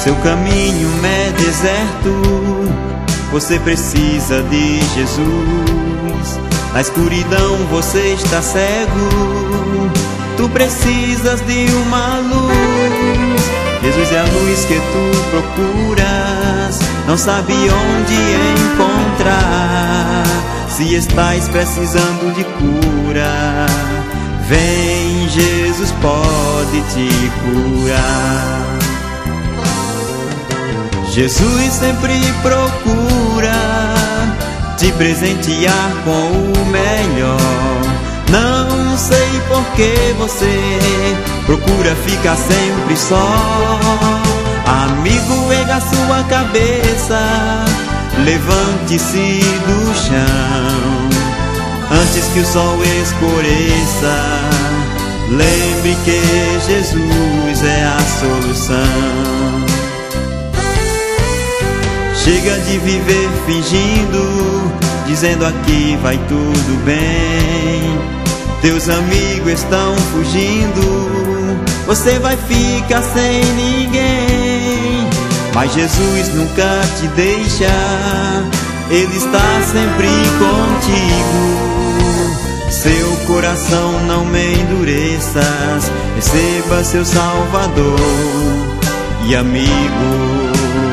Seu caminho é deserto, você precisa de Jesus. Na escuridão você está cego, tu precisas de uma luz. Jesus é a luz que tu procuras, não sabe onde encontrar. Se estás precisando de cura, vem, Jesus pode te curar. Jesus sempre procura te presentear com o melhor. Não sei por que você procura ficar sempre só. Amigo, erga sua cabeça, levante-se do chão. Antes que o sol escureça, lembre que Jesus é a solução. Chega de viver fingindo, dizendo aqui vai tudo bem. Teus amigos estão fugindo, você vai ficar sem ninguém. Mas Jesus nunca te deixa, Ele está sempre contigo. Seu coração não me endureças, receba seu Salvador e amigo.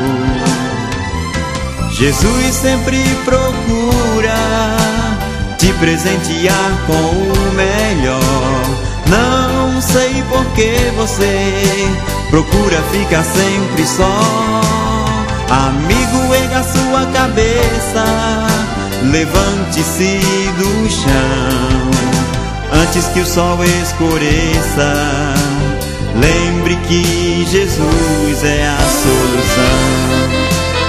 Jesus sempre procura te presentear com o melhor. Não sei por que você procura ficar sempre só. Amigo, erga sua cabeça, levante-se do chão. Antes que o sol escureça, lembre que Jesus é a solução.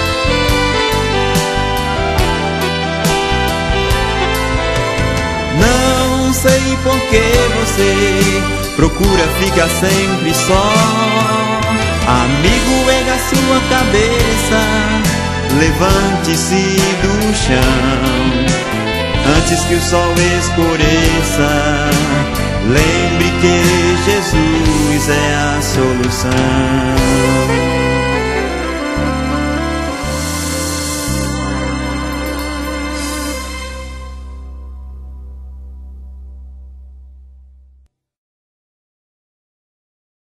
Não sei por que você procura ficar sempre só. Amigo, erga sua cabeça, levante-se do chão. Antes que o sol escureça, lembre que Jesus é a solução.